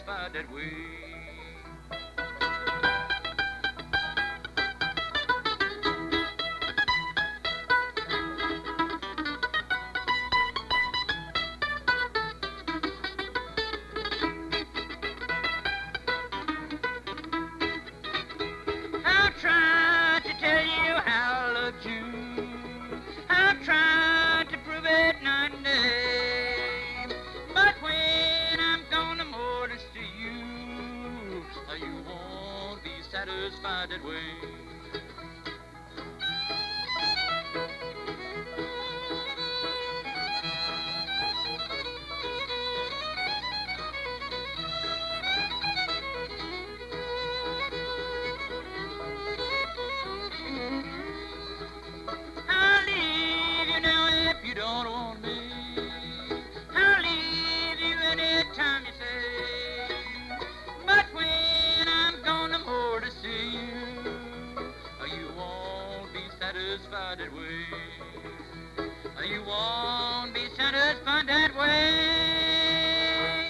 satisfied that way. I've tried to tell you how I loved you. I've tried to prove it night and day. But when I'm gone, I'm orders to you. You won't be satisfied that way. I'll leave you now if you don't want me. I'll leave you anytime you say. But when I'm gone, I'm more to see you. You won't be satisfied that way. You won't be satisfied that way.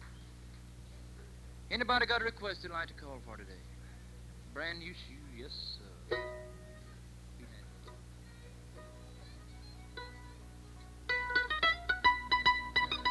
Anybody got a request they'd like to call for today? Brand new shoe, yes